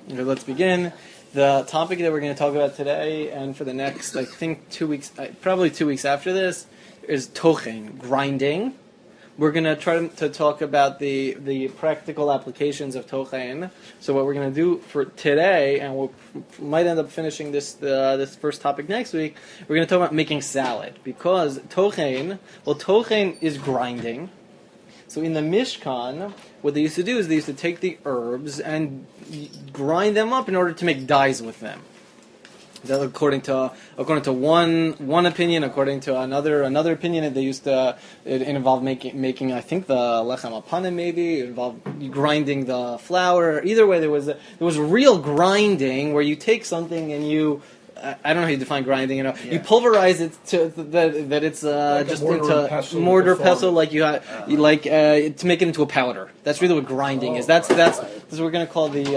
Okay, let's begin. The topic that we're going to talk about today and for the next, I think, 2 weeks, probably 2 weeks after this, is tochen, grinding. We're going to try to talk about the practical applications of tochen. So what we're going to do for today, and we might end up finishing this first topic next week, we're going to talk about making salad. Because tochen is grinding. So in the Mishkan, what they used to do is they used to take the herbs and grind them up in order to make dyes with them. That according to one opinion, according to another opinion, they used to it involved making I think the lechem apanim maybe. It involved grinding the flour. Either way, there was real grinding where you take something and you. I don't know how you define grinding. You pulverize it to that it's like just into mortar pestle, like to make it into a powder. That's really what grinding is. That's what we're going to call the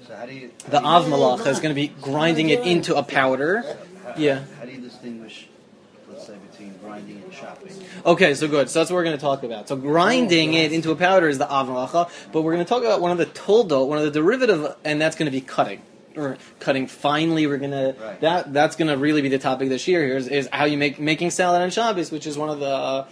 av malacha is going to be grinding it into a powder. How do you distinguish, let's say, between grinding and chopping? Okay, so good. So that's what we're going to talk about. So grinding it into a powder is the av malacha, but we're going to talk about one of the toldot, one of the derivative, and that's going to be cutting. Or cutting finely, we're gonna that's gonna really be the topic this year. Here is how you making salad on Shabbos, which is one of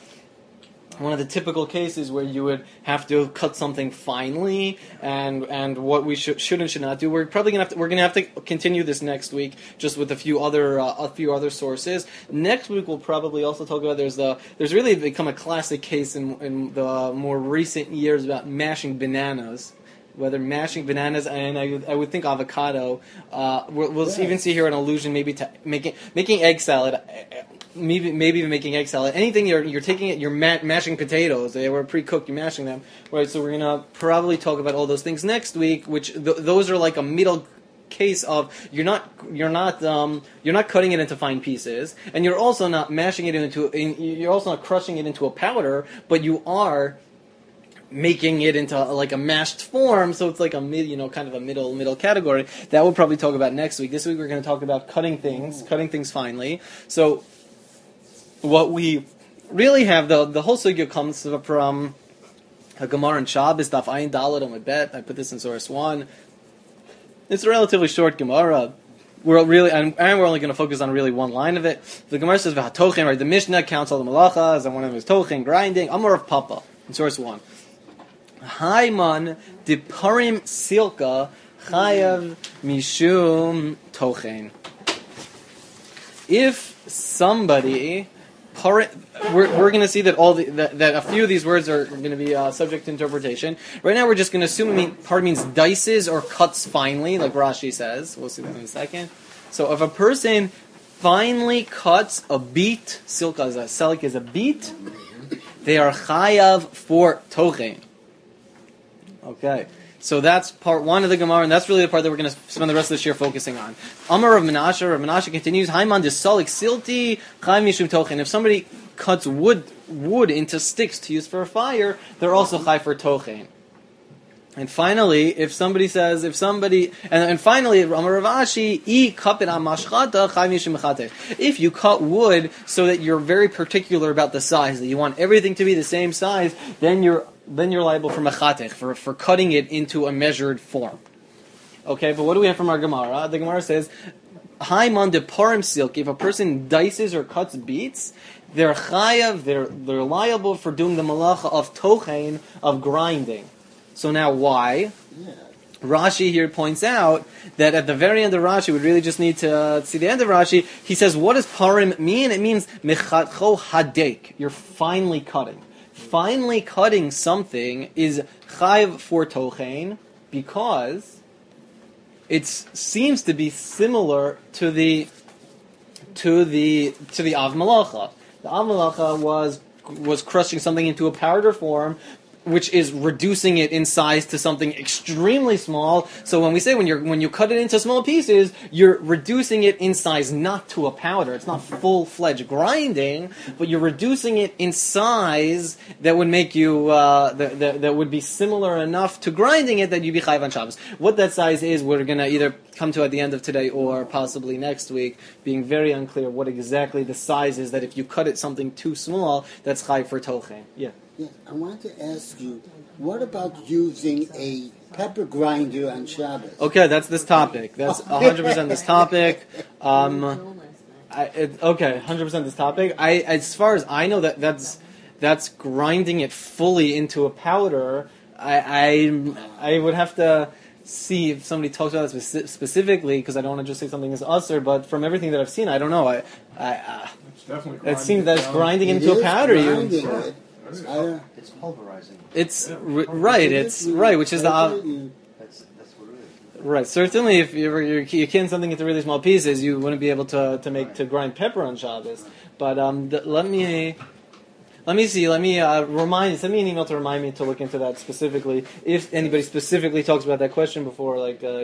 the typical cases where you would have to cut something finely, and what we should and should not do. We're probably gonna have to continue this next week, just with a few other sources. Next week we'll probably also talk about there's really become a classic case in the more recent years about mashing bananas. Whether mashing bananas and I would think avocado. We'll even see here an allusion maybe to making egg salad. Maybe even making egg salad. Anything you're taking it, you're mashing potatoes. They were pre-cooked. You're mashing them, right? So we're gonna probably talk about all those things next week. Which those are like a middle case of you're not cutting it into fine pieces, and you're also not mashing it you're also not crushing it into a powder, but you are making it into like a mashed form, so it's like a kind of a middle category. That we'll probably talk about next week. This week we're going to talk about cutting things finely. So what we really have, the whole sugya comes from a Gemara in Shabbos, Daf Ayin Daled on my bet. I put this in source 1. It's a relatively short Gemara. We're only going to focus on really one line of it. The Gemara says v'hatochen, right? The Mishnah counts all the malachas, and one of them is tochen, grinding. Amar of Papa in source 1. Haiman diparim silka chayav mishum tochen. If somebody, we're going to see that that a few of these words are going to be subject to interpretation. Right now, we're just going to assume par means dices or cuts finely, like Rashi says. We'll see that in a second. So, if a person finely cuts a beet, silk is a beet, they are chayav for tochen. Okay, so that's part 1 of the Gemara, and that's really the part that we're going to spend the rest of this year focusing on. Amar Rav Menashe continues, Haiman desalik silti chayv mishum tochen. If somebody cuts wood into sticks to use for a fire, they're also chayv for tochen. And finally, and finally, Amar Rav Ashi, if you cut wood so that you're very particular about the size, that you want everything to be the same size, then you're liable for mechatech, for cutting it into a measured form. Okay, but what do we have from our Gemara? The Gemara says, Haiman de parim silk. If a person dices or cuts beets, they're chayav, they're liable for doing the malacha of tochen, of grinding. So now why? Rashi here points out that at the very end of Rashi, we really just need to see the end of Rashi. He says, what does parim mean? It means mechatcho hadek. You're finely cutting. Finely cutting something is chayv for tochen because it seems to be similar to the av malacha. The av malacha was crushing something into a powder form, which is reducing it in size to something extremely small. So when we say when you cut it into small pieces, you're reducing it in size, not to a powder. It's not full-fledged grinding, but you're reducing it in size that would make you that would be similar enough to grinding it that you'd be chayv on Shabbos. What that size is, we're going to either come to at the end of today or possibly next week, being very unclear what exactly the size is that if you cut it something too small, that's chayv for tochen. Yeah. Yeah, I wanted to ask you, what about using a pepper grinder on Shabbos? Okay, that's this topic. That's 100% this topic. Okay, 100% this topic. As far as I know, that's grinding it fully into a powder. I would have to see if somebody talks about it specifically, because I don't want to just say something is usher. But from everything that I've seen, I don't know. It's definitely It seems that it's grinding It into a is powder. grinding You, it. It's pulverizing. it's right. It's right, which is the. That's what it is. Right, certainly, if you're can something into really small pieces, you wouldn't be able to grind pepper on Shabbos. But let me see. Let me send me an email to remind me to look into that specifically. If anybody specifically talks about that question before,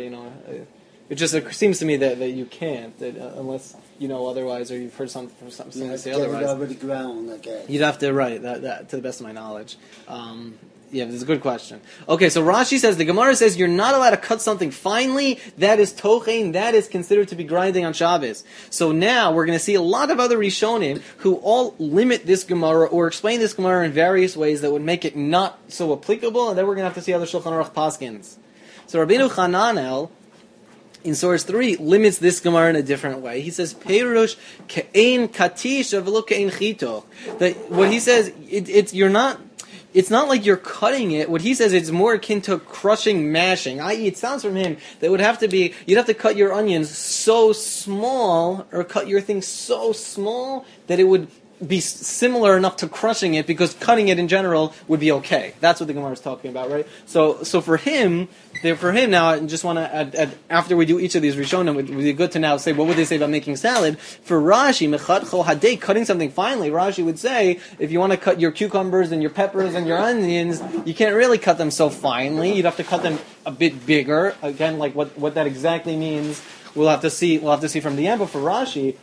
it just seems to me that you can't, unless you know otherwise, or you've heard something to say otherwise. Get it over the ground, I guess. You'd have to that to the best of my knowledge. Yeah, this is a good question. Okay, so Rashi says, the Gemara says you're not allowed to cut something finely. That is tochein. That is considered to be grinding on Shabbos. So now we're going to see a lot of other Rishonim who all limit this Gemara or explain this Gemara in various ways that would make it not so applicable, and then we're going to have to see other Shulchan Aruch paskins. So Rabbeinu Chananel, in source 3, limits this Gemara in a different way. He says, Peirush ke'ein katish v'lo ke'ein chito. That what he says, it's not like you're cutting it. What he says, it's more akin to crushing, mashing. I.e., it sounds from him that you'd have to cut your onions so small, or cut your thing so small, that it would be similar enough to crushing it, because cutting it in general would be okay. That's what the Gemara is talking about, right? So for him now, I just want to add, after we do each of these Rishonim, it would be good to now say, what would they say about making salad? For Rashi, mechadcho hadei, cutting something finely, Rashi would say, if you want to cut your cucumbers and your peppers and your onions, you can't really cut them so finely. You'd have to cut them a bit bigger. Again, like what that exactly means, we'll have to see from the end. But for Rashi,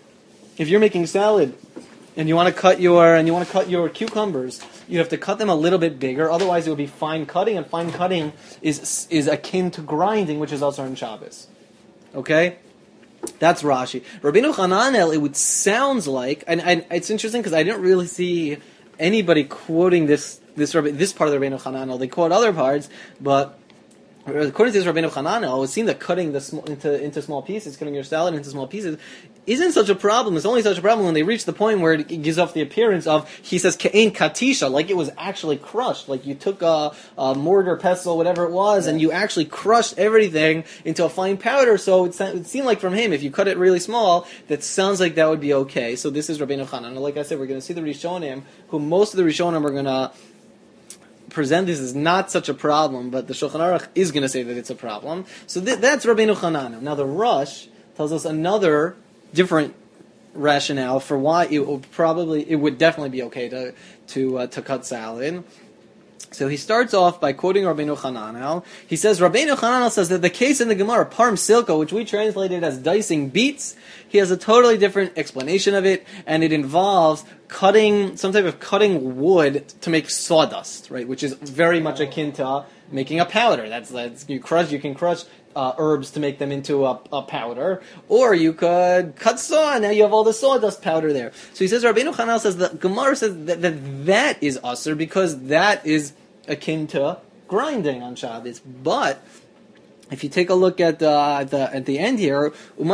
if you're making salad, and you want to cut your cucumbers, you have to cut them a little bit bigger. Otherwise, it would be fine cutting, and fine cutting is akin to grinding, which is also in Shabbos. Okay, that's Rashi. Rabbeinu Chananel, it would sounds like, and it's interesting because I didn't really see anybody quoting this part of the Rabbeinu Chananel. They quote other parts, but according to this Rabbeinu Chananel, it would seem that cutting into small pieces, cutting your salad into small pieces, isn't such a problem. It's only such a problem when they reach the point where it gives off the appearance of, he says, ke'ein katisha, like it was actually crushed. Like you took a mortar, pestle, whatever it was, and you actually crushed everything into a fine powder. So it seemed like from him, if you cut it really small, that sounds like that would be okay. So this is Rabbeinu Chananel. Like I said, we're going to see the Rishonim, who most of the Rishonim are going to present this as not such a problem, but the Shulchan Aruch is going to say that it's a problem. So that's Rabbeinu Chananel. Now the Rush tells us another different rationale for why it would definitely be okay to cut salad. So he starts off by quoting Rabbeinu Chananel. He says, Rabbeinu Chananel says that the case in the Gemara, Parm Silko, which we translated as dicing beets, he has a totally different explanation of it, and it involves some type of cutting wood to make sawdust, right? Which is very much akin to making a powder. You can crush herbs to make them into a powder, or you could cut saw, and now you have all the sawdust powder there. So he says, Rabbeinu Chananel says, the Gemara says that is usher, because that is akin to grinding on Shabbos. But if you take a look at the end here,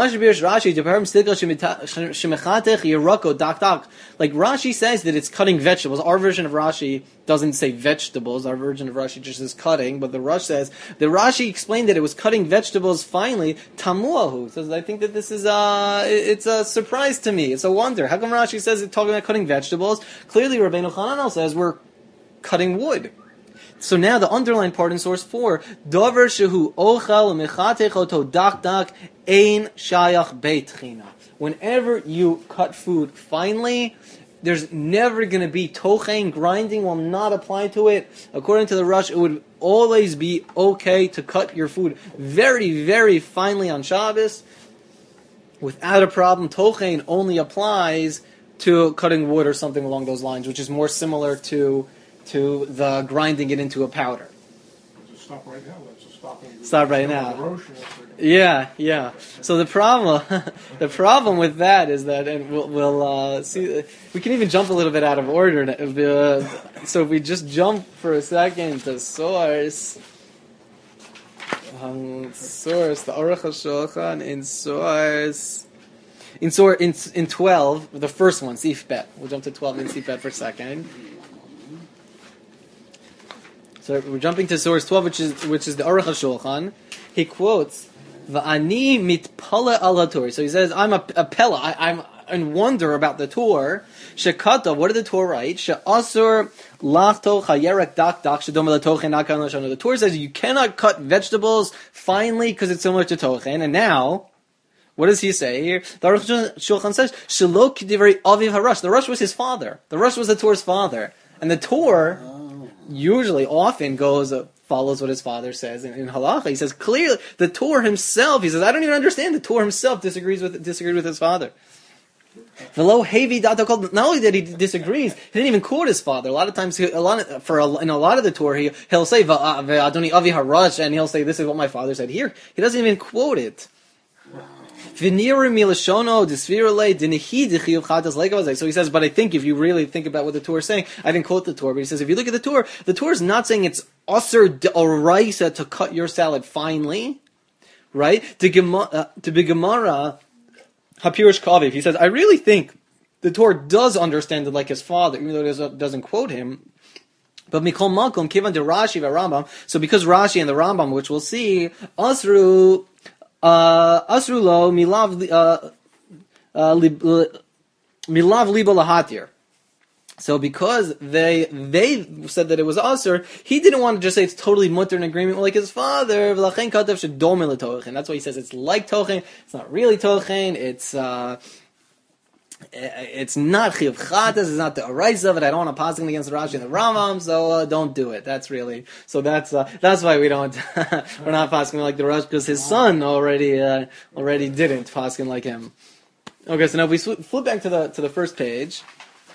like Rashi says that it's cutting vegetables. Our version of Rashi doesn't say vegetables. Our version of Rashi just says cutting. But the Rush says that Rashi explained that it was cutting vegetables finely. Tamuahu says, I think that this is it's a surprise to me. It's a wonder. How come Rashi says it's talking about cutting vegetables? Clearly, Rabbeinu Chananel says we're cutting wood. So now the underlined part in source 4, Dover shehu ochel mechatech oto dak dak ein shayach beit china. Whenever you cut food finely, there's never going to be tochein, grinding will not apply to it. According to the Rush, it would always be okay to cut your food very, very finely on Shabbos without a problem. Tochein only applies to cutting wood or something along those lines, which is more similar to the grinding it into a powder. Let's stop right now. Stop right now. Yeah. So the problem with that is that, and we'll see. We can even jump a little bit out of order. So if we just jump for a second to source, source, the Aruch HaShulchan in 12, the first one, Sif Bet. We'll jump to 12 in Sif Bet for a second. So we're jumping to source 12, which is the Aruch HaShulchan. He quotes, "Va'ani mitpala al haTorah." So he says, "I'm a pella. I'm in wonder about the Torah." Shekata, what did the Torah write? She'asur lachto chayerak dak shedom latochen nakan lashon. The Torah says you cannot cut vegetables finely because it's similar to tochen. And now, what does he say here? The Aruch HaShulchan says, "Shelo k'divrei aviv harash." The Rush was his father. The Rush was the Torah's father, and the Torah usually, often follows what his father says. In halacha, he says clearly the Torah himself. He says, "I don't even understand." The Torah himself disagreed with his father. Not only that he disagrees, he didn't even quote his father. A lot of times, in a lot of the Torah, he'll say "Adoni avi harash," and he'll say, "This is what my father said." Here, he doesn't even quote it. So he says, but I think if you really think about what the Torah is saying, I didn't quote the Torah, but he says, if you look at the Torah is not saying it's asur d'oraisa to cut your salad finely, right? To be Gemara, Hapirish Kaviv, he says, I really think the Torah does understand it like his father, even though it doesn't quote him. But Mikol Malkum, Kivan de Rashi Rambam, so because Rashi and the Rambam, which we'll see, Asru lo milav liba lahatir. So because they said that it was asur, he didn't want to just say it's totally mutter in agreement like his father. And that's why he says it's like tochen. It's not really tochen. It's not chiv chatas. It's not the arais of it. I don't want to pass against Rashi and the Rambam, so don't do it. That's why we don't. We're not passing like the Rashi because his son already didn't pass like him. Okay, so now if we flip back to the first page.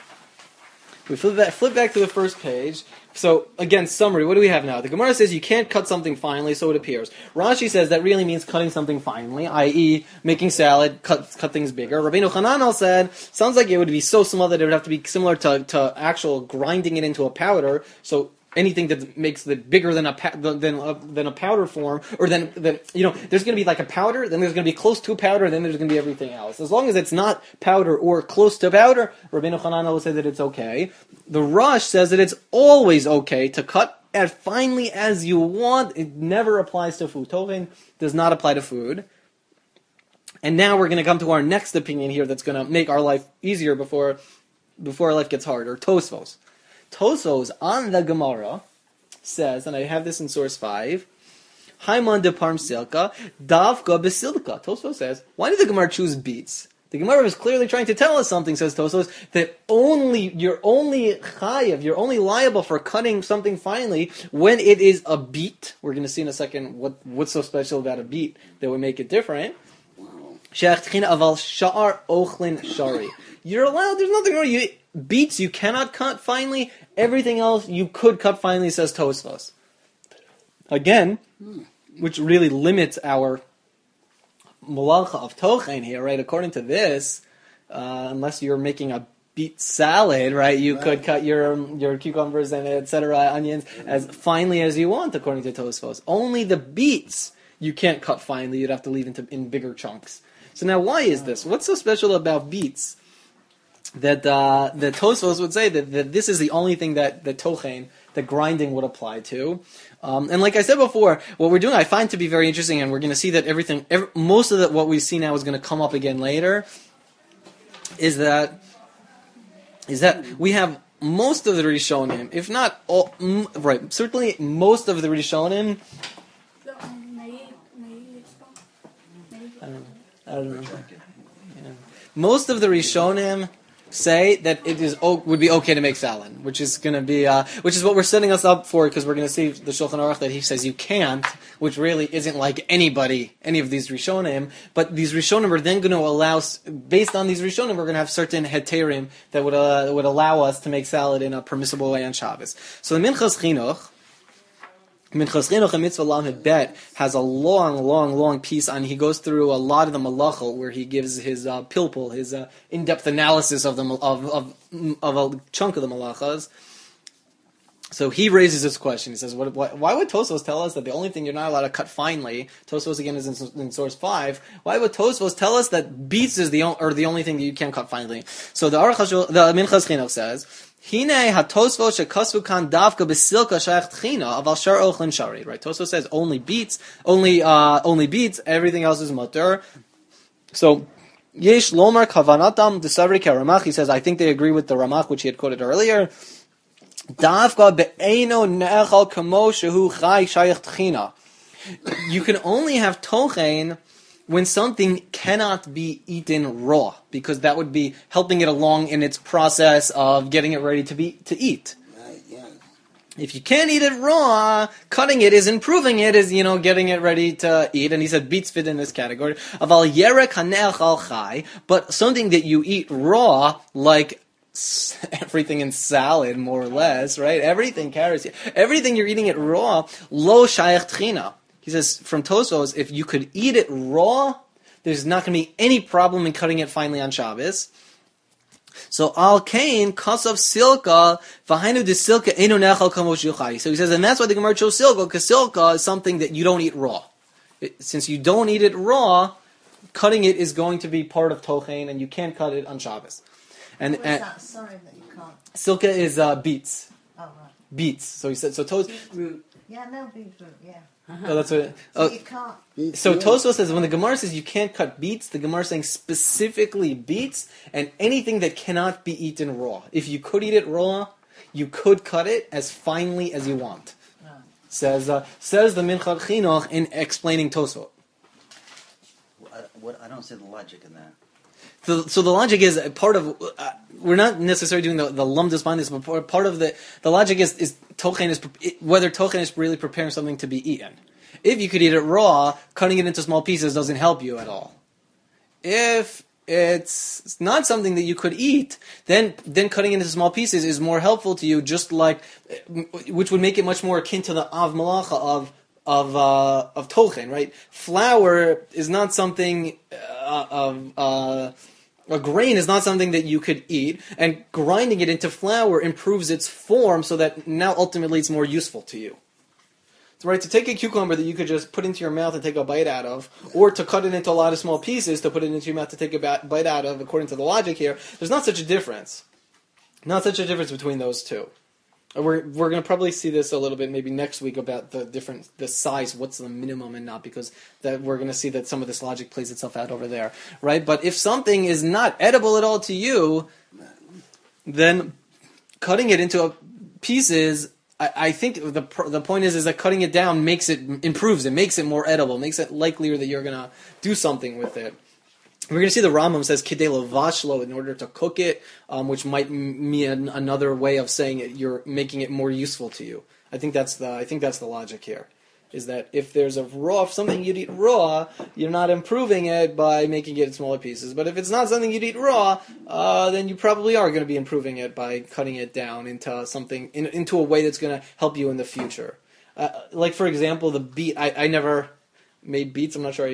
We flip back to the first page. So, again, summary. What do we have now? The Gemara says you can't cut something finely, so it appears. Rashi says that really means cutting something finely, i.e., making salad, cut things bigger. Rabbeinu Hananel said, sounds like it would be so small that it would have to be similar to actual grinding it into a powder. So, anything that makes it bigger than a powder form, or then there's going to be like a powder, then there's going to be close to a powder, and then there's going to be everything else. As long as it's not powder or close to powder, Rabbeinu Hananel will say that it's okay. The Rush says that it's always okay to cut as finely as you want. It never applies to food. Tochen does not apply to food. And now we're going to come to our next opinion here that's going to make our life easier before our life gets harder. Tosfos. Tosos on the Gemara says, and I have this in source 5, Haiman de Parmsilka, Davka Basilka. Tosos says, why did the Gemara choose beets? The Gemara was clearly trying to tell us something, says Tosos, that you're only chayav, you're only liable for cutting something finely when it is a beet. We're going to see in a second what's so special about a beet that would make it different. Aval sha'ar ochlin shari. You're allowed, there's nothing wrong. Beets you cannot cut finely. Everything else you could cut finely, says Tosfos. Again, which really limits our malacha of tochen here, right? According to this, unless you're making a beet salad, right? You could cut your cucumbers and etc. onions as finely as you want, according to Tosfos. Only the beets you can't cut finely. You'd have to leave in bigger chunks. So now, why is this? What's so special about beets that Tosfos would say that this is the only thing that tochen, that grinding, would apply to? And like I said before, what we're doing I find to be very interesting, and we're going to see that most of what we see now is going to come up again later, is that we have most of the Rishonim, if not all, right, certainly most of the Rishonim. I don't know. Yeah. Most of the Rishonim say that would be okay to make salad, which is going to be which is what we're setting us up for, because we're going to see the Shulchan Aruch that he says you can't, which really isn't like any of these Rishonim. But these Rishonim are then going to allow, based on these Rishonim, we're going to have certain heterim that would allow us to make salad in a permissible way on Shabbos. So the Minchas Chinuch and Mitzvah Lamed Bet has a long piece on. He goes through a lot of the malacha where he gives his pilpul, his in-depth analysis of a chunk of the malachas. So he raises this question. He says, why would Tosfos tell us that the only thing you're not allowed to cut finely, Tosfos again is in source 5, why would Tosfos tell us that beets is the only thing that you can't cut finely? So the Minchas Chinuch says, Hine ha-Tosfos shekasvu kan davka besilka shayach tchina aval shar ochlin shari. Right? Tosfos says only beets, everything else is mutter. So, Yesh lomar kavanatam desavri Ramach. He says, I think they agree with the Ramach, which he had quoted earlier. Davka be'eno ne'echal kamo shehu chai shayach tchina. You can only have tochen when something cannot be eaten raw, because that would be helping it along in its process of getting it ready to eat. Right, yeah. If you can't eat it raw, cutting it is improving it, is, getting it ready to eat. And he said beets fit in this category. Aval yerek hane'echal chai, but something that you eat raw, like everything in salad, more or less, right? Everything carries, everything you're eating it raw, lo shayach tchina. He says, from Tosfos, if you could eat it raw, there's not going to be any problem in cutting it finely on Shabbos. So al kain kasav silka v'hainu de silka eno nechal kamo shuchai. So he says, and that's why the Gemara chose silka, because silka is something that you don't eat raw. Since you don't eat it raw, cutting it is going to be part of tochen, and you can't cut it on Shabbos. And what is that? Sorry that you can't. Silka is beets. Oh, right. Beets. So he said, so Beetroot. Yeah, no, beetroot, yeah. Oh, that's what. So you can't. So Tosfos says when the Gemara says you can't cut beets, the Gemara is saying specifically beets and anything that cannot be eaten raw. If you could eat it raw, you could cut it as finely as you want. No. Says the Minchas Chinuch in explaining Tosfos. I don't see the logic in that. So the logic is part of. We're not necessarily doing the lumdus behind this, but part of the logic is tochen is whether tochen is really preparing something to be eaten. If you could eat it raw, cutting it into small pieces doesn't help you at all. If it's not something that you could eat, then cutting it into small pieces is more helpful to you. Just like, which would make it much more akin to the av malacha of tochen, right? Flour is not something a grain is not something that you could eat, and grinding it into flour improves its form so that now ultimately it's more useful to you. So, right, to take a cucumber that you could just put into your mouth and take a bite out of, or to cut it into a lot of small pieces to put it into your mouth to take a bite out of, according to the logic here, there's not such a difference. Not such a difference between those two. We're going to probably see this a little bit maybe next week about the size, what's the minimum and not, because that we're going to see that some of this logic plays itself out over there, right? But if something is not edible at all to you, then cutting it into pieces, I think the point is that cutting it down improves it, makes it more edible, makes it likelier that you're going to do something with it. We're going to see the Rambam says kidei lavashlo, in order to cook it, which might mean another way of saying it. You're making it more useful to you. I think that's the logic here, is that if there's something you'd eat raw, you're not improving it by making it in smaller pieces. But if it's not something you'd eat raw, then you probably are going to be improving it by cutting it down into something into a way that's going to help you in the future. Like for example, the beet. I never made beets. I'm not sure. I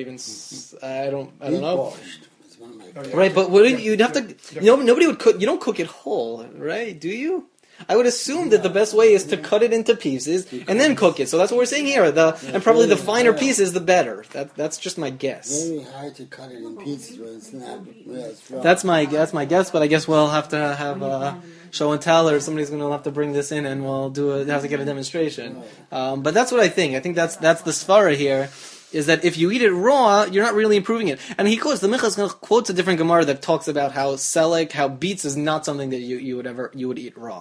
don't know. Right, but you'd have to. Nobody would cook. You don't cook it whole, right? Do you? I would assume that the best way is to cut it into pieces and then cook it. So that's what we're saying here. And probably the finer pieces, the better. That's just my guess. Very hard to cut it in pieces when it's not. That's my guess. But I guess we'll have to have show and tell, or somebody's going to have to bring this in, and we'll have to get a demonstration. But that's what I think. I think that's the svara here. Is that if you eat it raw, you're not really improving it. And the Minchas quotes a different Gemara that talks about how beets is not something that you would eat raw.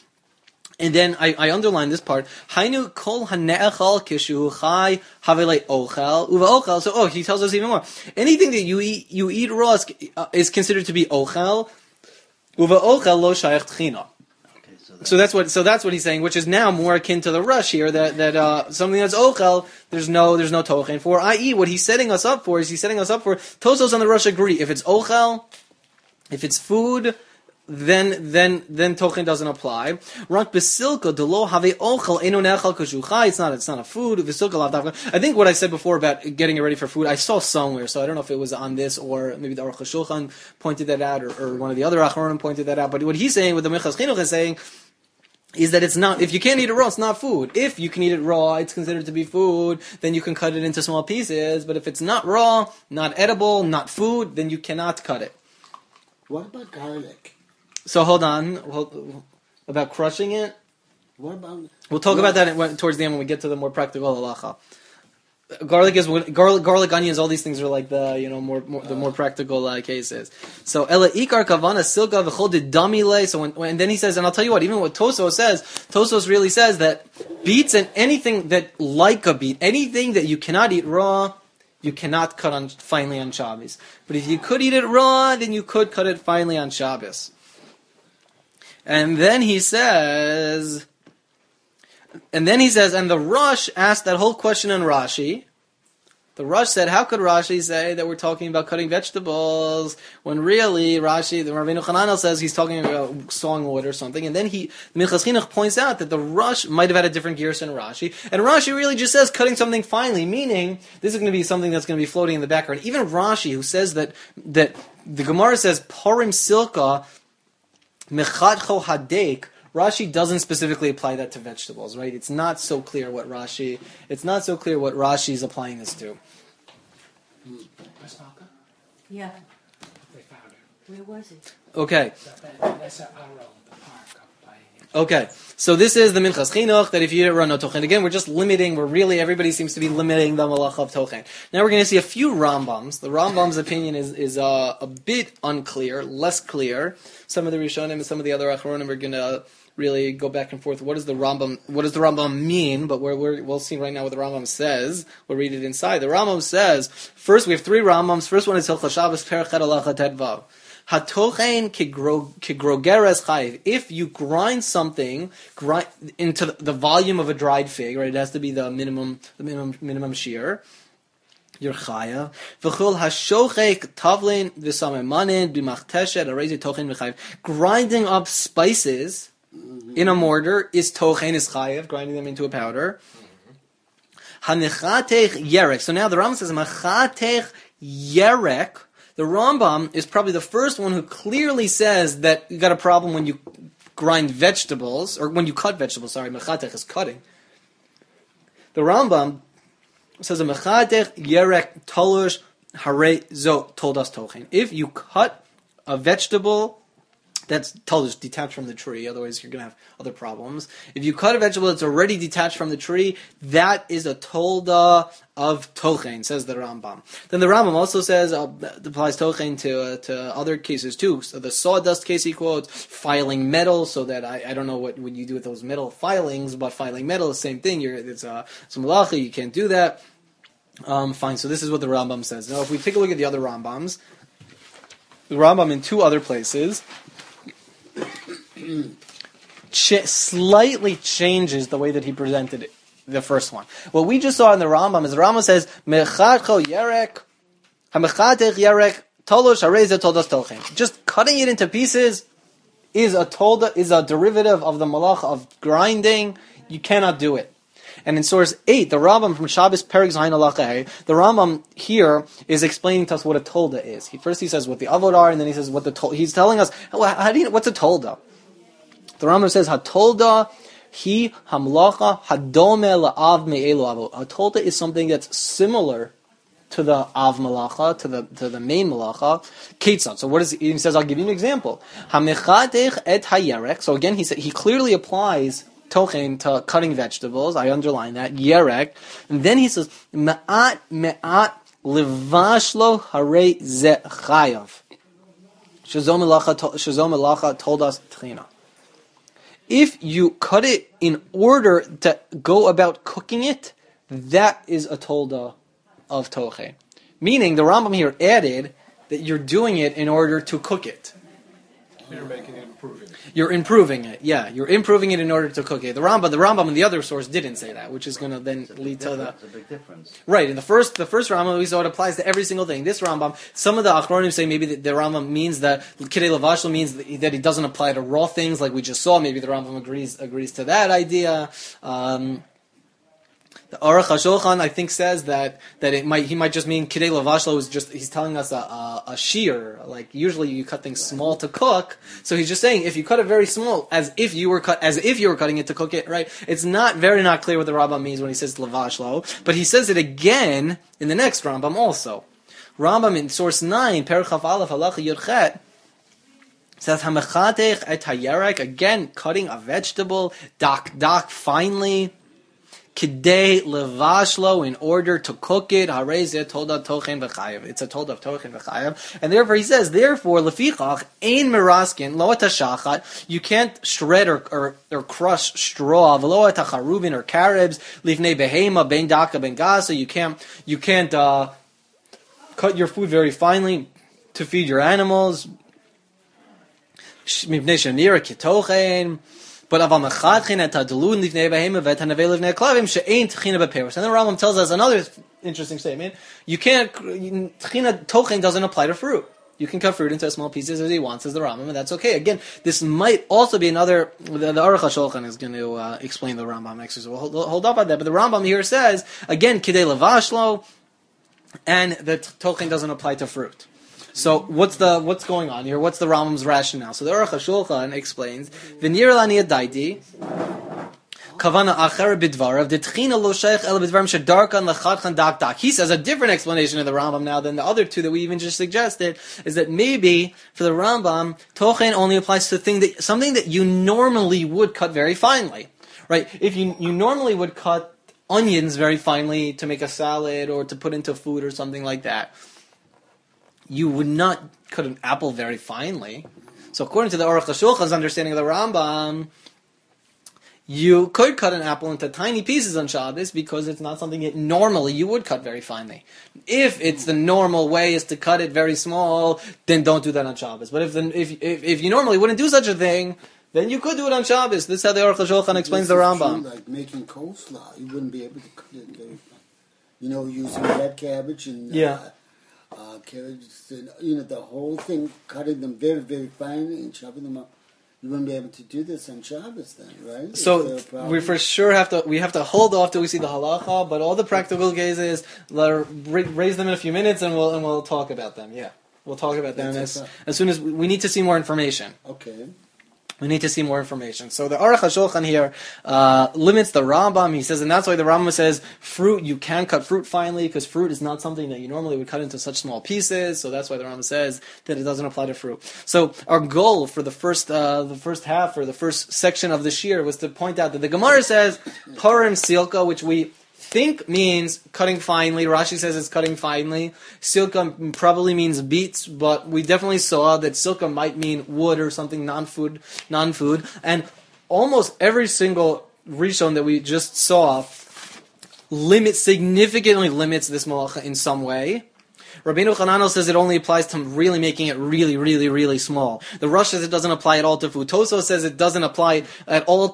And then I underline this part. Hainu kol hane'echal kishu chai havelei ochel uva ochel. So he tells us even more. Anything that you eat raw is considered to be ochel. Uva ochel lo shayach tchina. So that's what he's saying, which is now more akin to the rush here, that something that's ochel, there's no tochen for. I.e., what he's setting us up for Tosfos on the rush agree. If it's ochel, if it's food, then tochen doesn't apply. Rak besilka delo have ochel eno nechal kashuchai. It's not a food. Besilka lav davka. I think what I said before about getting it ready for food, I saw somewhere, so I don't know if it was on this or maybe the Aruch HaShulchan pointed that out, or one of the other Acharonim pointed that out. But what he's saying, what the Minchas Chinuch is saying, is that it's not, if you can't eat it raw, it's not food. If you can eat it raw, it's considered to be food, then you can cut it into small pieces. But if it's not raw, not edible, not food, then you cannot cut it. What about garlic? So hold on. About crushing it? What about... We'll talk about that towards the end when we get to the more practical halacha. Garlic, onions, all these things are like the the more practical cases. So ela ikar kavana silka v'chol damile. So and then he says, and I'll tell you what, even what Tosos really says that beets and anything that like a beet, anything that you cannot eat raw, you cannot cut finely on Shabbos. But if you could eat it raw, then you could cut it finely on Shabbos. And then he says. And the Rosh asked that whole question in Rashi. The Rosh said, how could Rashi say that we're talking about cutting vegetables when really Rashi, the Rabbeinu Chananel says he's talking about songwood or something. And then Minchas Chinuch points out that the Rosh might have had a different gears than Rashi. And Rashi really just says cutting something finely, meaning this is going to be something that's going to be floating in the background. Even Rashi, who says that the Gemara says, Parim silka mechadcho hadek, Rashi doesn't specifically apply that to vegetables, right? It's not so clear what Rashi is applying this to. Yeah. They found it. Where was it? Okay. That's at Arrow, the park up by... Okay. So this is the Minchas Chinuch, that if you run no tochen. Again, everybody seems to be limiting the malacha of tochen. Now we're going to see a few Rambams. The Rambam's opinion is a bit unclear, less clear. Some of the Rishonim and some of the other Achronim are going to really go back and forth. What does the Rambam mean? But we'll see right now what the Rambam says. We'll read it inside. The Rambam says, first we have three Rambams. First one is Hilchos Shabbos Perek Chet Halacha Tet Vav. Hatochen kigrogeres chayiv. If you grind something into the volume of a dried fig, right? It has to be the minimum shear. You're chayav. V'chol hashochek tavlin v'samemanin b'machteshet arezi tochen v'chayiv. Grinding up spices in a mortar is tochen, is chayav, grinding them into a powder. Hanechatech yerek. So now the Rambam says machatech yerek. The Rambam is probably the first one who clearly says that you got a problem when you grind vegetables, or when you cut vegetables. Sorry, machatech is cutting. The Rambam says a machatech yerek tolush hare zo toldas tochen. If you cut a vegetable that's tolush, detached from the tree, otherwise you're going to have other problems. If you cut a vegetable that's already detached from the tree, that is a tolda of tochen, says the Rambam. Then the Rambam also says, applies tochen to other cases too. So the sawdust case he quotes, filing metal, so that I don't know what you do with those metal filings, but filing metal is the same thing. It's a malacha, you can't do that. Fine, so this is what the Rambam says. Now if we take a look at the other Rambams, the Rambam in two other places slightly changes the way that he presented it, the first one. What we just saw in the Rambam is the Rambam says mechadcho yerek hamechatech yerek tolosh hareza toldas tochen. Just cutting it into pieces is a derivative of the malach of grinding. You cannot do it. And in source 8, the Rambam from Shabbos Perek Zayin Halacha, the Rambam here is explaining to us what a tolda is. First he says what the avod are, and then he says what he's telling us what's a tolda. The Rambam says hatolda hi hamlacha hadome la'av me'elu avo. A tolda is something that's similar to the av malacha, to the main malacha. Ketzad. So what is he says? I'll give you an example. Hamechatech et hayerek. So again, he clearly applies tochen to cutting vegetables. I underline that. Yerek. And then he says, Ma'at levashlo hare ze chayav. Shazom melacha told us tchina. If you cut it in order to go about cooking it, that is a tolda of tochen. Meaning, the Rambam here added that you're doing it in order to cook it. You're making it improving. You're improving it, yeah. You're improving it in order to cook it. The Rambam in the other source didn't say that, which is going to then lead to the... It's a big difference. Right, in the first Rambam we saw it applies to every single thing. This Rambam, some of the Achronim say maybe the Rambam means that Kidei Lavashel means that he doesn't apply to raw things like we just saw. Maybe the Rambam agrees to that idea. The Aruch HaShulchan, I think, says that he might just mean Kidei Lavashlo is just, he's telling us a shear. Like, usually you cut things small to cook. So he's just saying, if you cut it very small, as if you were cutting it to cook it, right? It's not clear what the Rambam means when he says Lavashlo. But he says it again in the next Rambam also. Rambam in source 9, Perchaf Aleph Halacha Yudchet, says Hamechatech et Hayarek, again, cutting a vegetable, dak finely, Kidei levashlo, in order to cook it. Harezeh tolda tochen v'chayav. It's a tolda of tochen v'chayav, and therefore he says, therefore lefichach ein meraskin lo etashachat. You can't shred or crush straw. V'lo etacharuvin or carobs livnei behema ben daka ben gasa. You can't cut your food very finely to feed your animals. Mipnei shenira kitochen. But aval mechadchin et hadlun livnei behema vet hanavei livnei klavim she'ein tchina beperos. And then Rambam tells us another interesting statement. Tchina tochen doesn't apply to fruit. You can cut fruit into small pieces as he wants, says the Rambam, and that's okay. Again, this might also be another. The Aruch HaShulchan is going to explain the Rambam next, so we'll hold up on that. But the Rambam here says again, kidei levashlo, and the tochen doesn't apply to fruit. So what's going on here? What's the Rambam's rationale? So the Aruch HaShulchan explains, V'nir lani adaiti, kavana acher bidvarav, detchina lo sheich el bidvarim shedarkan lechadchan dak dak. He says a different explanation of the Rambam now than the other two that we even just suggested, is that maybe for the Rambam, tochen only applies to something that you normally would cut very finely. Right? If you normally would cut onions very finely to make a salad or to put into food or something like that, you would not cut an apple very finely. So according to the Aruch HaShulchan's understanding of the Rambam, you could cut an apple into tiny pieces on Shabbos because it's not something that normally you would cut very finely. If it's the normal way is to cut it very small, then don't do that on Shabbos. But if you normally wouldn't do such a thing, then you could do it on Shabbos. This is how the Aruch HaShulchan explains the Rambam. True, like making coleslaw, you wouldn't be able to cut it very fine. Using red cabbage and carrots, and, the whole thing, cutting them very, very fine and chopping them up. You wouldn't be able to do this on Shabbos then, right? So we for sure have to hold off till we see the halacha, but all the practical cases, raise them in a few minutes and we'll talk about them. Yeah, we'll talk about them as soon as we need to see more information. Okay. We need to see more information. So the Aruch HaShulchan here limits the Rambam. He says, and that's why the Rambam says fruit, you can cut fruit finely because fruit is not something that you normally would cut into such small pieces. So that's why the Rambam says that it doesn't apply to fruit. So our goal for the first half or the first section of the shir was to point out that the Gemara says Purim Silka, which we think means cutting finely. Rashi says it's cutting finely. Silka probably means beets, but we definitely saw that silka might mean wood or something non-food. And almost every single Rishon that we just saw significantly limits this malacha in some way. Rabbeinu Chananel says it only applies to really making it really, really, really small. The Rosh says it doesn't apply at all to food. Toso says it doesn't apply at all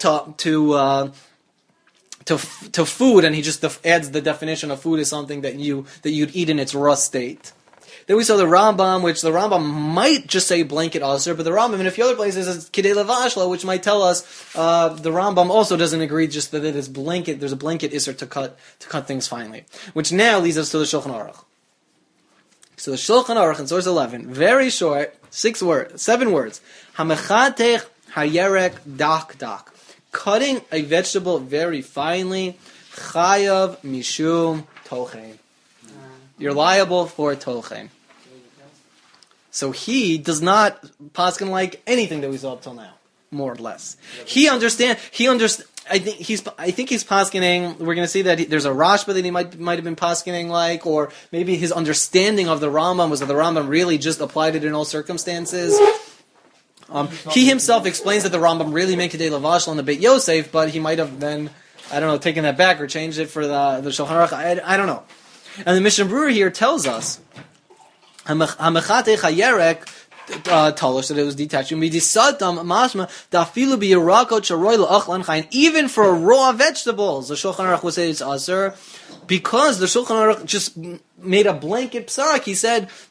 to food, and he just adds the definition of food as something that you'd eat in its raw state. Then we saw the Rambam, which the Rambam might just say blanket asur, but the Rambam in a few other places is kidei levashlo, which might tell us the Rambam also doesn't agree just that it is blanket. There's a blanket isur to cut things finely, which now leads us to the Shulchan Aruch. So the Shulchan Aruch in source 11, very short, 7 words. Hamechatech hayerek dak dak. Cutting a vegetable very finely, chayav mishum tochen. You're liable for tochen. So he does not paskin like anything that we saw up till now, more or less. He understands. I think he's paskening. We're going to see that there's a Rashba that he might have been paskening like, or maybe his understanding of the Rambam was that the Rambam really just applied it in all circumstances. He himself explains that the Rambam really made Kidei Lavashlo on the Beit Yosef, but he might have then, taken that back or changed it for the Shulchan Aruch. I don't know. And the Mishnah Berurah here tells us, Hamechatech hayerek talosh, that it was detached. Even for raw vegetables, the Shulchan Aruch would say it's asur, because the Shulchan Aruch just made a blanket psarak. He said,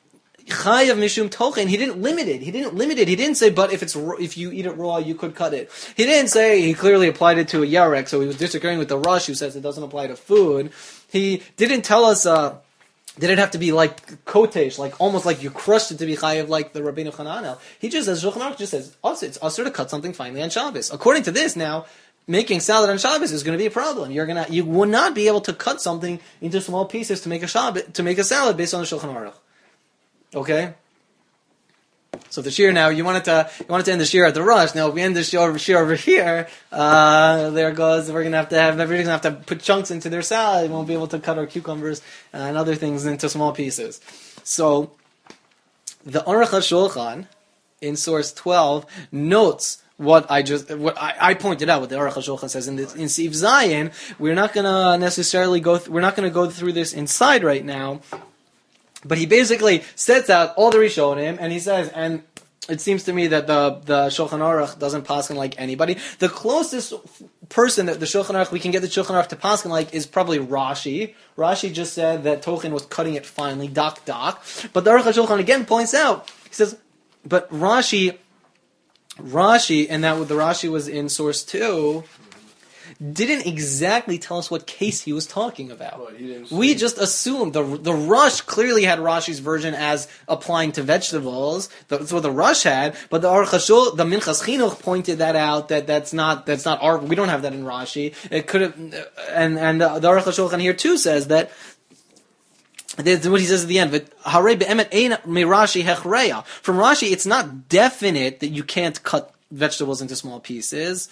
Chayav mishum tochen. He didn't limit it. He didn't say, but if you eat it raw, you could cut it. He didn't say. He clearly applied it to a yarek, so he was disagreeing with the Rush who says it doesn't apply to food. He didn't tell us. Did it have to be like kotesh, like almost like you crushed it to be chayav, like the Rabbeinu Hananel? He just says Shulchan Aruch just says it's usher to cut something finely on Shabbos. According to this, now making salad on Shabbos is going to be a problem. You will not be able to cut something into small pieces to make a salad based on the Shulchan Aruch. Okay. So the shir now, you wanted to end the shir at the Rush. Now if we end the shir over here, there goes. Everybody's gonna have to put chunks into their salad. We won't be able to cut our cucumbers and other things into small pieces. So the Aruch HaShulchan in source 12 notes what I pointed out. What the Aruch HaShulchan says in Siv Zayin. We're not gonna necessarily go through this inside right now. But he basically sets out all the Rishonim, and he says, and it seems to me that the Shulchan Aruch doesn't paskin like anybody. The closest person that the Shulchan Aruch, we can get the Shulchan Aruch to paskin like, is probably Rashi. Rashi just said that Tochin was cutting it finely, dak. But the Aruch HaShulchan again points out, he says, but Rashi, and that the Rashi was in source 2, didn't exactly tell us what case he was talking about. We just assumed the Rush clearly had Rashi's version as applying to vegetables. That's what the Rush had, but the Aruch HaShulchan, the Minchas Chinuch pointed that out. That's not our. We don't have that in Rashi. It could have, and the Aruch HaShulchan here too says that. That's what he says at the end. But Harei be'emet ein mirashi hechreya. From Rashi, it's not definite that you can't cut vegetables into small pieces.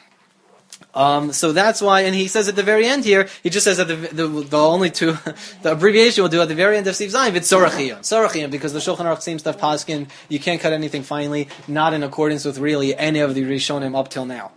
So that's why, and he says at the very end here, he just says that the only two, the abbreviation we'll do at the very end of Siv Zayin, it's Sorachiyah, because the Shulchan Aruch seems to have paskin, you can't cut anything finely, not in accordance with really any of the Rishonim up till now.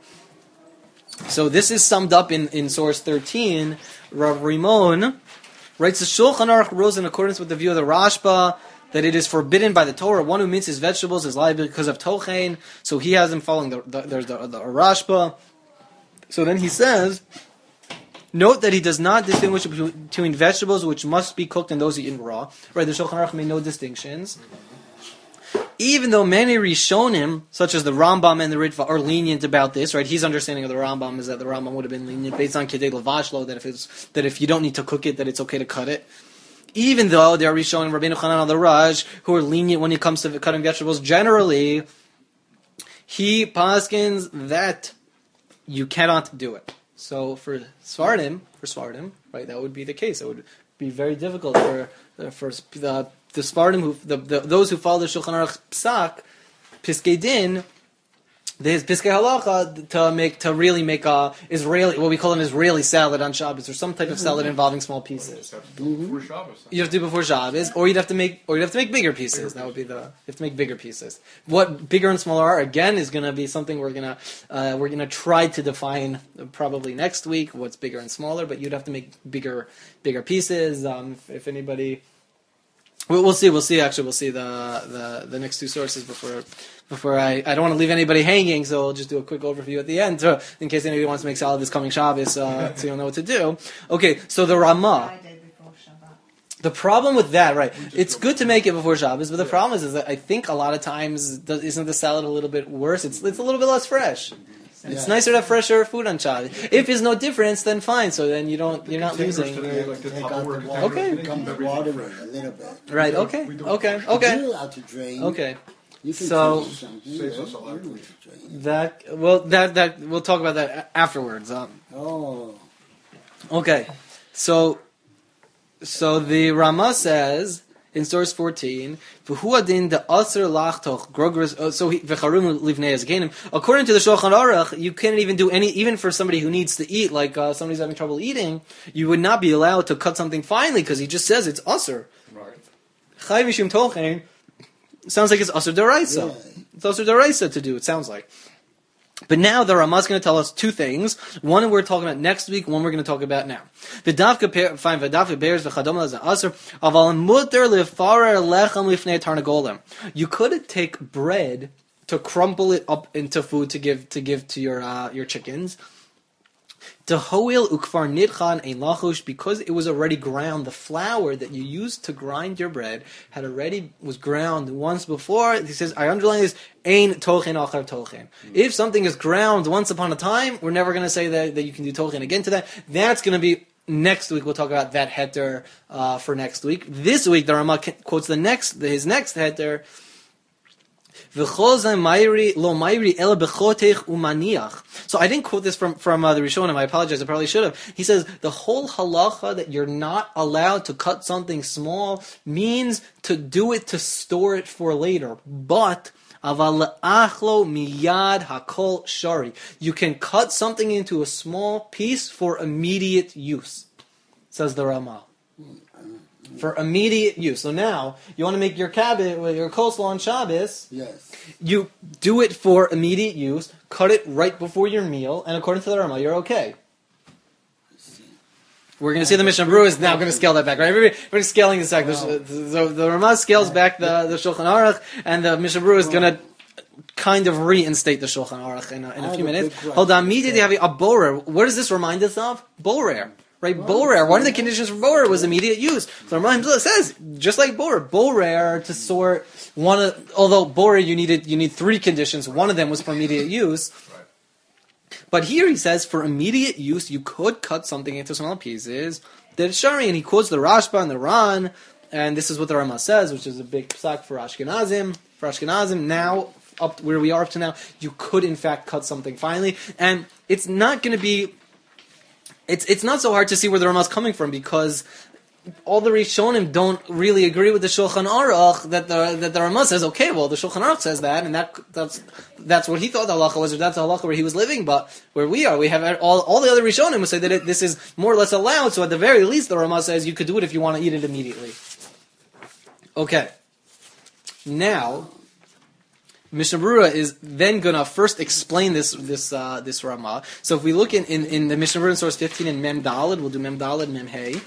So this is summed up in source 13. Rav Rimon writes, the Shulchan Aruch rose in accordance with the view of the Rashba, that it is forbidden by the Torah. One who minces vegetables is liable because of Tochein, so he has him following the Rashba. So then he says, note that he does not distinguish between vegetables which must be cooked and those eaten raw. Right, the Shulchan Aruch made no distinctions. Even though many Rishonim, such as the Rambam and the Ritva, are lenient about this, right? His understanding of the Rambam is that the Rambam would have been lenient based on Kedei Levashlo, that if you don't need to cook it, that it's okay to cut it. Even though there are Rishonim, Rabbeinu Hanan the Raj, who are lenient when it comes to cutting vegetables, generally, he paskins that you cannot do it. So for Svardim, right, that would be the case. It would be very difficult for the Svardim, those who follow the Shulchan Aruch Psak, Piskei Din, the Piskei Halacha, to really make a Israeli, what we call an Israeli salad on Shabbos, or some type of salad involving small pieces. You have to do before Shabbos, or you'd have to make bigger pieces. That would be you have to make bigger pieces. What bigger and smaller are, again, is going to be something we're gonna try to define probably next week. What's bigger and smaller, but you'd have to make bigger pieces. If anybody. We'll see. Actually, we'll see the next two sources before I don't want to leave anybody hanging, so I'll just do a quick overview at the end, in case anybody wants to make salad this coming Shabbos, so you'll know what to do. Okay, so the Ramah. The problem with that, right? It's good to make it before Shabbos, but the problem is that I think a lot of times isn't the salad a little bit worse? It's a little bit less fresh. It's nicer to have fresher food on Shabbos. If there's no difference, then fine. So then you're not losing. Okay. Water in a little bit. Right. Okay. You're allowed to drain. Okay. So that we'll talk about that afterwards. Okay. So the Ramah says in source 14, according to the Shulchan Aruch, you can't even do even for somebody who needs to eat, like somebody's having trouble eating, you would not be allowed to cut something finely because he just says it's usur. Chai mishum tochein sounds like it's usur d'oraisa. Yeah. It's usur d'oraisa to do, it sounds like. But now the Ramah is going to tell us two things. One we're talking about next week, one we're going to talk about now. You could take bread to crumble it up into food to give to your chickens. Dehoil ukfar nidchan ein lachush, because it was already ground. The flour that you used to grind your bread was ground once before. He says, I underline this, ein tochen achar tochen. If something is ground once upon a time, we're never going to say that you can do tochen again to that. That's going to be next week. We'll talk about that heter for next week. This week, the Rama quotes his next heter. So I didn't quote this from the Rishonim. I apologize. I probably should have. He says the whole halacha that you're not allowed to cut something small means to do it to store it for later. But achlo miyad hakol shari. You can cut something into a small piece for immediate use, says the Rama. For immediate use. So now, you want to make your cabbage, your coleslaw on Shabbos. Yes. You do it for immediate use, cut it right before your meal, and according to the Rama, you're okay. We're going to see the Mishnah Berurah is now going to scale that back, right? Everybody's scaling this back. So the Rama scales back the Shulchan Aruch, and the Mishnah Berurah is going to kind of reinstate the Shulchan Aruch in a few minutes. Hold on, immediately have a borer. What does this remind us of? Borer. Right, borer. One of the conditions for borer was immediate use. So Rama himself says, just like borer to sort although borer you need three conditions. One of them was for immediate use. Right. But here he says, for immediate use, you could cut something into small pieces. That shari, and he quotes the Rashba and the Ran, and this is what the Rama says, which is a big psak for Ashkenazim. For Ashkenazim, now up where we are up to now, you could in fact cut something finally, and it's not going to be. It's not so hard to see where the Rama is coming from, because all the Rishonim don't really agree with the Shulchan Aruch that the Rama says, okay, well the Shulchan Aruch says that, and that's what he thought the halacha was, or that's the halacha where he was living. But where we are, we have all the other Rishonim who say that this is more or less allowed. So at the very least, the Rama says you could do it if you want to eat it immediately. Okay, now Mishnah Berurah is then going to first explain this Rama. So if we look in the Mishnah Berurah in source 15 in Mem Daled, we'll do Mem Daled, Mem Hey.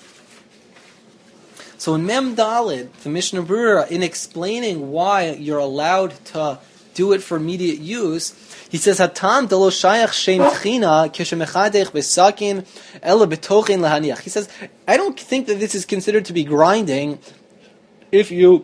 So in Mem Daled, the Mishnah Berurah, in explaining why you're allowed to do it for immediate use, he says, Hatam delo shayach shem tchina keshemechadech besakin ela betochin lahaniach. He says, I don't think that this is considered to be grinding if you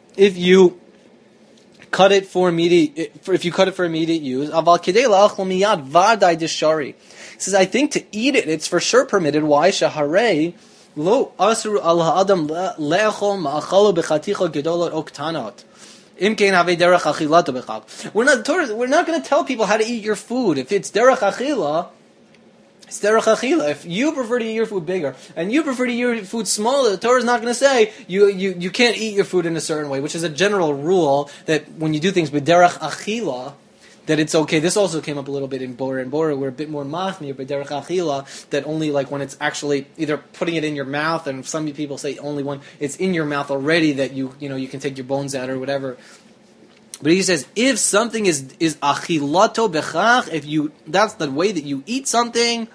cut it for immediate use. Aval kedei la'achol miyad v'adai deshari. He says, I think to eat it, it's for sure permitted. Why? Shaharei lo asru al ha'adam le'achol ma'achalo b'chaticha gedolot oktanot. Imkein havei derech achilato b'chag. We're not going to tell people how to eat your food. If it's derech achila, it's derech achila. If you prefer to eat your food bigger and you prefer to eat your food smaller, the Torah is not going to say you can't eat your food in a certain way, which is a general rule that when you do things with derech achila, that it's okay. This also came up a little bit in Borer. In Borer, we're a bit more machmir, but derech achila, that only like when it's actually either putting it in your mouth, and some people say only when it's in your mouth already that you can take your bones out or whatever. But he says, if something is achilato bechach, that's the way that you eat something,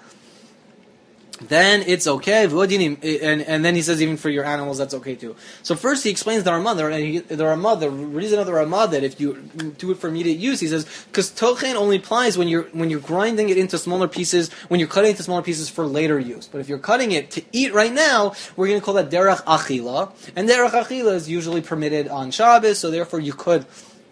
then it's okay. And then he says, even for your animals, that's okay too. So first he explains the Ramah, the reason of the Ramah that if you do it for immediate use, he says, because tochen only applies when you're grinding it into smaller pieces, when you're cutting it into smaller pieces for later use. But if you're cutting it to eat right now, we're going to call that derech achila. And derech achila is usually permitted on Shabbos, so therefore you could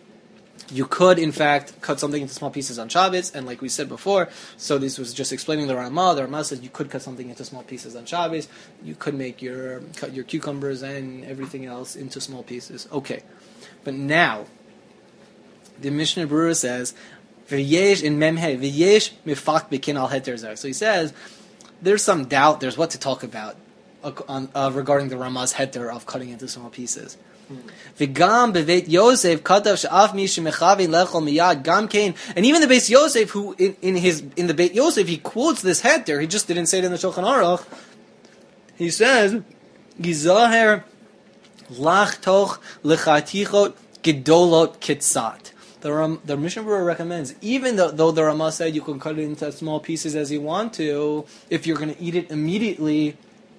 in fact cut something into small pieces on Shabbos, and like we said before, so this was just explaining the Ramah. The Ramah says you could cut something into small pieces on Shabbos. You could cut your cucumbers and everything else into small pieces. Okay, but now the Mishnah Berurah says v'yesh in memhe v'yesh mifak bikin al heter zeh. So he says there's some doubt. There's what to talk about regarding the Ramah's heter of cutting into small pieces. V'gam beveit Yosef katav she'af mi shemechavin lechol miyad gam kain, and even the Beis Yosef, who in the Beit Yosef he quotes this heter, he just didn't say it in the Shulchan Aruch. He says gizaher lachtoch lechatichot gedolot kitzat. The Mishnah Berurah recommends, even though the Ramah said you can cut it into small pieces as you want to, if you're going to eat it immediately,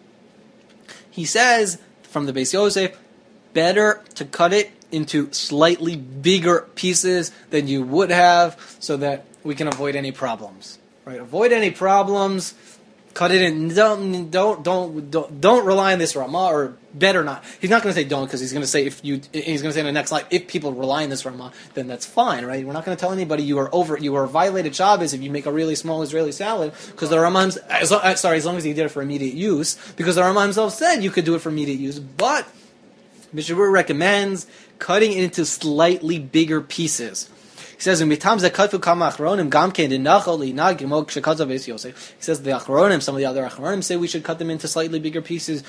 he says from the Beis Yosef, better to cut it into slightly bigger pieces than you would have, so that we can avoid any problems. right? Avoid any problems. Cut it in. Don't rely on this Ramah, or better not. He's not going to say don't, because he's going to say he's going to say in the next line, if people rely on this Ramah, then that's fine, right? We're not going to tell anybody you are violated Shabbos if you make a really small Israeli salad, because the Ramah, as long as he did it for immediate use, because the Ramah himself said you could do it for immediate use, but Mishnah Berurah recommends cutting it into slightly bigger pieces. He says, He says the Achronim, some of the other Achronim say we should cut them into slightly bigger pieces.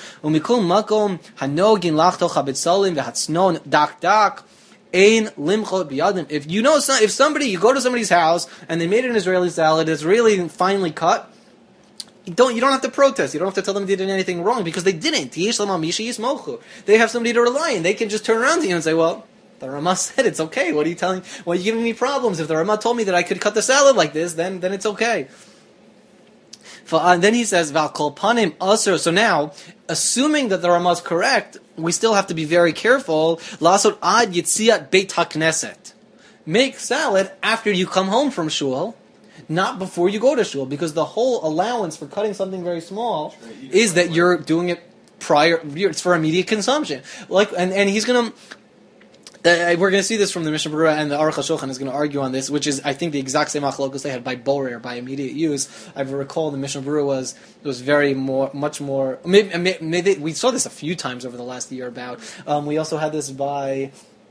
If you know, you go to somebody's house and they made an Israeli salad that's really finely cut, you don't have to protest. You don't have to tell them they did anything wrong, because they didn't. They have somebody to rely on. They can just turn around to you and say, well, the Ramah said it's okay. What are you telling? Why are you giving me problems? If the Ramah told me that I could cut the salad like this, then it's okay. And then he says, "V'al panim asur." So now, assuming that the Ramah is correct, we still have to be very careful. Lasot ad yitziat beit hakneset. Make salad after you come home from shul, not before you go to shul, because the whole allowance for cutting something very small is that you're doing it prior. It's for immediate consumption. And he's gonna. We're going to see this from the Mishnah Berurah, and the Aruch HaShulchan is going to argue on this, which is, I think, the exact same machlokes they had by borer, by immediate use. I recall the Mishnah Berurah was much more. Maybe we saw this a few times over the last year. About we also had this by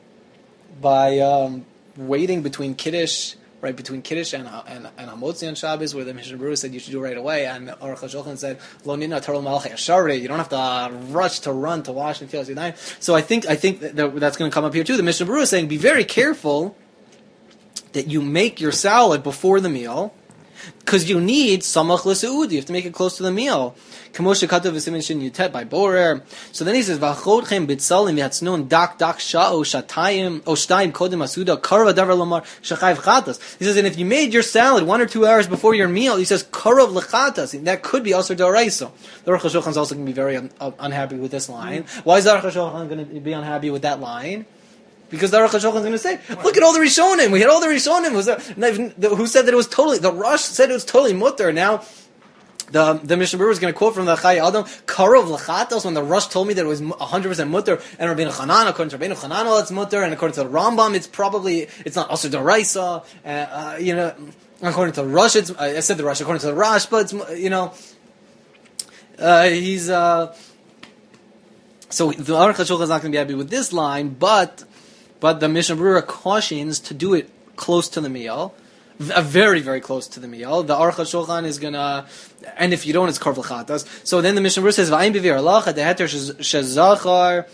waiting between Kiddush. Right, between Kiddush and Hamotzi on Shabbos, where the Mishnah Berurah said you should do it right away, and Aruch HaShulchan said, Lo nina tarol malach yashare, you don't have to rush to run to wash and Tfilas Yadayim. So I think that's going to come up here too. The Mishnah Berurah is saying, be very careful that you make your salad before the meal, because you need samach l'seud. You have to make it close to the meal. Kamosha katav v'simin shin yutet by borer. So then he says, "V'achodchem bitzalim v'hatznon dak sha'o shatayim o shtayim kodem asuda karav davar lomar shachayv chatas." He says, and if you made your salad 1 or 2 hours before your meal, he says karav lechatas. That could be also d'oraisa. The Aruch HaShulchan is also going to be very unhappy with this line. Why is the Aruch HaShulchan going to be unhappy with that line? Because the Aruch HaShulchan is going to say, look at all the Rishonim. We had all the Rishonim. Who said that it was totally, the Rosh said it was totally mutter. Now, the Mishnah Berurah is going to quote from the Chai Adam, Karov Lachatos, when the Rosh told me that it was 100% mutter, and Rabbeinu Chanan, according to Rabbeinu Chanan, it's mutter, and according to the Rambam, it's not Asur D'Oraisa, according to the Rosh, I said the Rosh, according to the Rosh, but it's, he's, so the Aruch HaShulchan is not going to be happy with this line, but the Mishnah Berurah cautions to do it close to the meal, very, very close to the meal. The Aruch HaShulchan is gonna, and if you don't, it's karv l'chatas. So then the Mishnah Berurah says, "V'ayim b'vir alacha deheter shezachar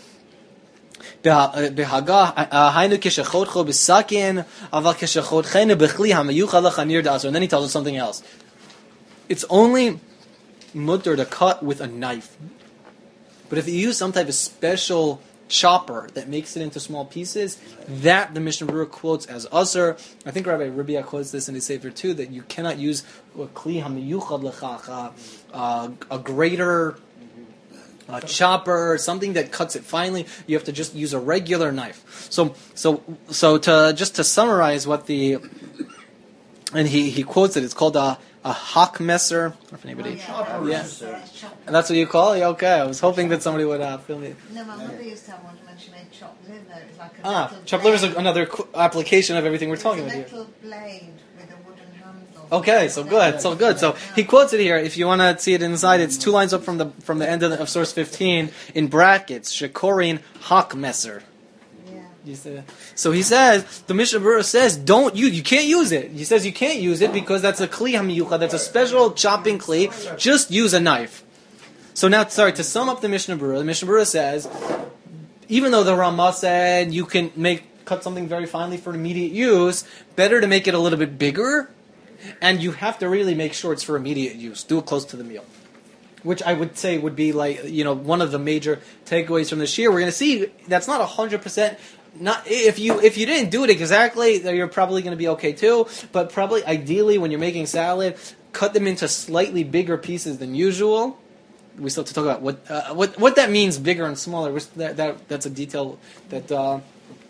behagah hainu kishachotcho b'sakin aval kishachotchenu b'chli hamayuchal l'chanir da'asur." And then he tells us something else. It's only mutter to cut with a knife, but if you use some type of special chopper that makes it into small pieces, that the Mishnah Berurah quotes as usher. I think Rabbi Ribia quotes this in his Sefer too, that you cannot use a kli hamiyuchad lechach, a greater chopper, something that cuts it finely. You have to just use a regular knife. So to summarize what and he quotes it. It's called a hawk messer. I don't know if anybody. Yeah. And that's what you call it? Okay. I was hoping that somebody would film it. No, my mother used to have one when she made chopped liver. It was like a metal chopped liver is another application of everything we're talking about here. It's a metal blade with a wooden handle. Okay, so good. So he quotes it here. If you want to see it inside, it's 2 lines up from the end of source 15 in brackets. Shekorin hawk messer. So he says, the Mishnah Berurah says, you can't use it. He says you can't use it because that's a kli hamiyucha, that's a special chopping kli. Just use a knife. So now, to sum up the Mishnah Berurah says, even though the Ramah said you can cut something very finely for immediate use, better to make it a little bit bigger, and you have to really make sure it's for immediate use. Do it close to the meal. Which I would say would be one of the major takeaways from this year. We're going to see that's not 100%. Not if you didn't do it exactly, you're probably going to be okay too. But probably ideally, when you're making salad, cut them into slightly bigger pieces than usual. We still have to talk about what that means, bigger and smaller. That's a detail that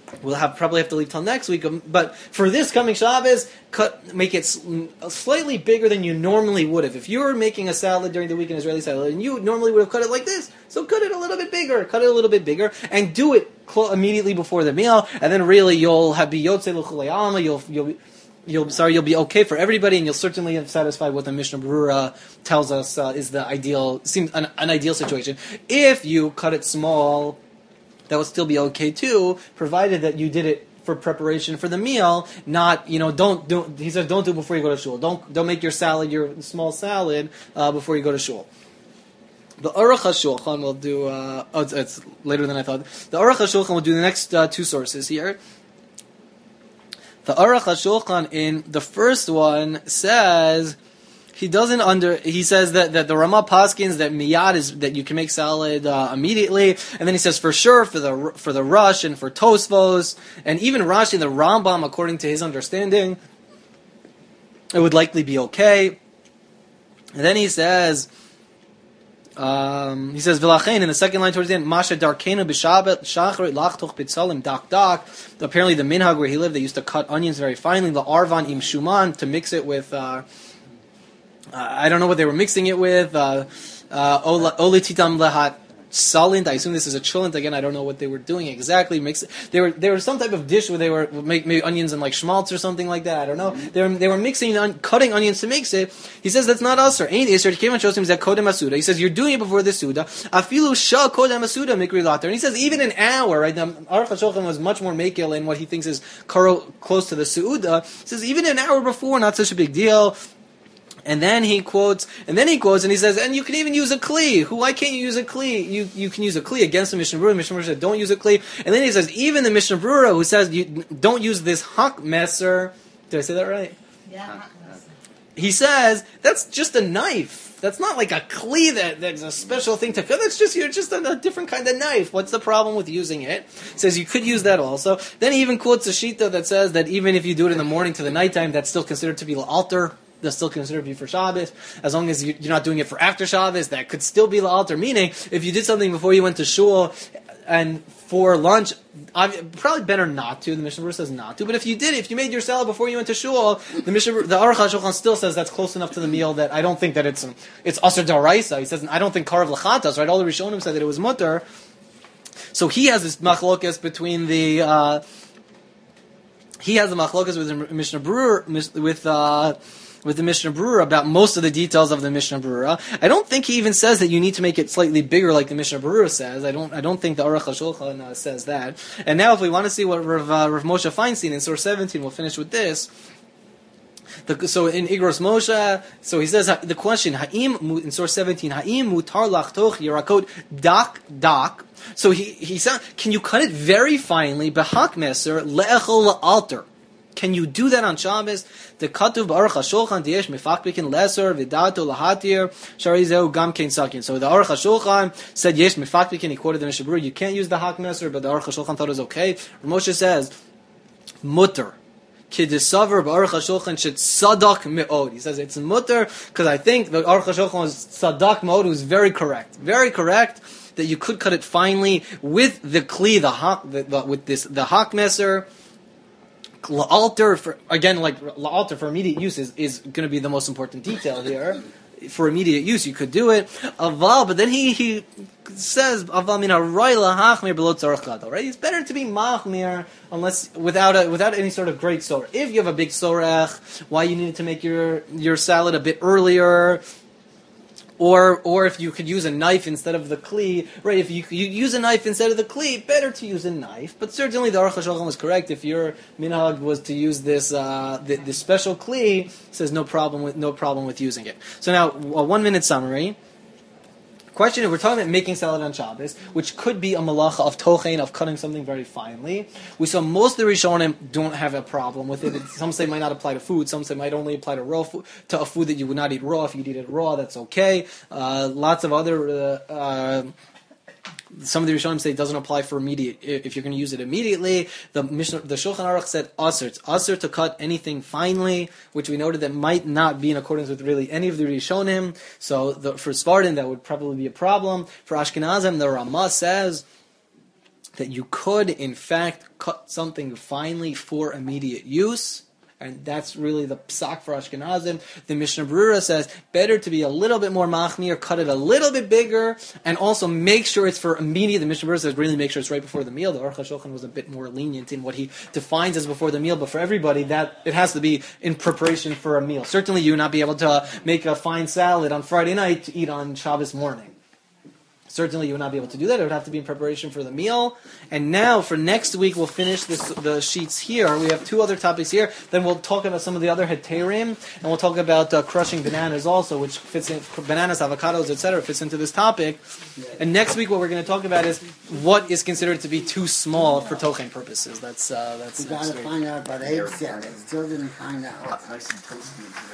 we'll probably have to leave till next week. But for this coming Shabbos, make it slightly bigger than you normally would have. If you were making a salad during the week, an Israeli salad, and you normally would have cut it like this, so cut it a little bit bigger, and do it immediately before the meal, and then really you'll be yotzei l'chulei alma. You'll be okay for everybody, and you'll certainly have satisfied what the Mishnah Berurah tells us is the ideal, seems an ideal situation. If you cut it small, that would still be okay too, provided that you did it for preparation for the meal. Not, he says, don't do it before you go to shul. Don't make your small salad before you go to shul. The Aruch HaShulchan will do. It's later than I thought. The Aruch HaShulchan will do the next two sources here. The Aruch HaShulchan in the first one says he says that the Ramah paskins that miyad is that you can make salad immediately, and then he says for sure for the Rush and for Tosfos and even Rashi and the Rambam, according to his understanding, it would likely be okay. And then he says V'lachein in the second line towards the end, Masha Darkenu b'Shabbat Shachrit Lachtoch B'Tzalim Dak. Apparently the minhag where he lived, they used to cut onions very finely. The Arvan im Shuman to mix it with. I don't know what they were mixing it with. Olititam lehat salint. I assume this is a chulent. Again, I don't know what they were doing exactly. They were some type of dish where they were maybe onions and like schmaltz or something like that. I don't know. They were mixing cutting onions to mix it. He says that's not usher. Ain't isher. Came and shows him that kodem asuda. He says you're doing it before the suda. Afilu shah kodem asuda mikri later. And he says even an hour. Right? The Aruch HaShulchan was much more makil in what he thinks is close to the suda. He says even an hour before, not such a big deal. And then he quotes, and he says, and you can even use a kli. Why can't you use a kli? You can use a kli against the Mishnah Berurah. Mishnah Berurah said, don't use a kli. And then he says, even the Mishnah Berurah who says, you don't use this hak messer. Did I say that right? Yeah. He says, that's just a knife. That's not like a kli that's a special thing to cut. That's just, you're just a different kind of knife. What's the problem with using it? He says you could use that also. Then he even quotes a shita that says that even if you do it in the morning to the nighttime, that's still considered to be l'alter. That's still considered to be for Shabbos. As long as you're not doing it for after Shabbos, that could still be l'alter. Meaning, if you did something before you went to shul and for lunch, probably better not to. The Mishnah Berurah says not to. But if you made your salad before you went to shul, the Aruch HaShulchan still says that's close enough to the meal that I don't think that it's asur d'oraisa. He says I don't think karav l'chatas. Right? All the Rishonim said that it was mutter. So he has this machlokas between the. He has the machlokas with the Mishnah Berurah with the Mishnah Berurah about most of the details of the Mishnah Berurah. I don't think he even says that you need to make it slightly bigger like the Mishnah Berurah says. I don't think the Aruch HaShulchan says that. And now if we want to see what Rav Moshe Feinstein in Source 17, we'll finish with this. So in Igros Moshe, so he says the question, Ha'im, in Source 17, Ha'im mutar lachtoch yirakot dak. So he said, can you cut it very finely, behak meser, le'echol la'alter? Can you do that on Shabbos? The Katuv Aruch HaShulchan Diesh Mifakbikin Leser Vidato Lahatir Sharizeu Gam Kein Sakin. So the Aruch HaShulchan said Yesh Mifakbikin. He quoted the Mishnah Berurah. You can't use the Hak Meser, but the Aruch HaShulchan thought it was okay. Moshe says Mutter. Kidisaver Aruch HaShulchan should sadak me'od. He says it's mutter because I think the Aruch HaShulchan was sadak me'od, who's very correct that you could cut it finely with the kli, the hak meser. La'alter for la'alter for immediate use is going to be the most important detail here. For immediate use, you could do it. Aval, but then he says aval min haroy lahachmir below tzarich gadol. Right? It's better to be machmir unless without any sort of great sorech. If you have a big sorech, why you needed to make your salad a bit earlier. Or if you could use a knife instead of the kli, right? If you use a knife instead of the kli, better to use a knife. But certainly the Aruch HaShulchan was correct. If your minhag was to use this this special kli, says no problem with using it. So now a 1 minute summary. Question is, we're talking about making salad on Shabbos, which could be a malacha of tochein, of cutting something very finely. We saw most of the Rishonim don't have a problem with it. Some say it might not apply to food. Some say it might only apply to raw food, to a food that you would not eat raw. If you eat it raw, that's okay. Lots of other... some of the Rishonim say it doesn't apply for immediate. If you're going to use it immediately, the Shulchan Aruch said asur. It's asur to cut anything finely, which we noted that might not be in accordance with really any of the Rishonim. So for Sfardim, that would probably be a problem. For Ashkenazim, the Ramah says that you could, in fact, cut something finely for immediate use. And that's really the psak for Ashkenazim. The Mishnah Berurah says, better to be a little bit more machmir, cut it a little bit bigger, and also make sure it's for immediate. The Mishnah Berurah says, really make sure it's right before the meal. The Aruch HaShulchan was a bit more lenient in what he defines as before the meal, but for everybody, that it has to be in preparation for a meal. Certainly you would not be able to make a fine salad on Friday night to eat on Shabbos morning. Certainly you would not be able to do that. It would have to be in preparation for the meal. And now, for next week, we'll finish the sheets here. We have 2 other topics here. Then we'll talk about some of the other heterim, and we'll talk about crushing bananas also, which fits in, bananas, avocados, etc., fits into this topic. And next week, what we're going to talk about is what is considered to be too small for tochen purposes. That's we got to find out about egg salad. Still didn't find out. Nice and toasty.